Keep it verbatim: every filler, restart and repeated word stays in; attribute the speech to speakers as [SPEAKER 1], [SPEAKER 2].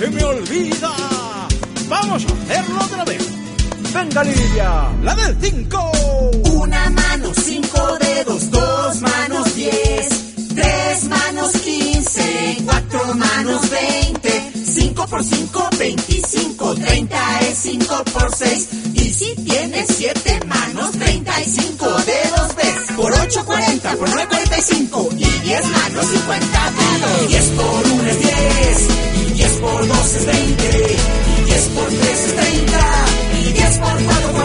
[SPEAKER 1] se me olvida. Vamos a hacerlo otra vez. Venga, Lidia, la del cinco.
[SPEAKER 2] Una mano, cinco dedos, dos manos, diez. Tres manos, quince. Cuatro manos, veinte. Cinco por cinco, veinticinco. Treinta es cinco por seis. Y si tienes siete manos, treinta y cinco dedos ves. Por ocho, cuarenta. Por nueve, cuarenta y cinco. Y diez manos, cincuenta dedos. Diez por uno es diez. Y diez por dos es veinte. Y diez por tres es treinta. Y diez por cuatro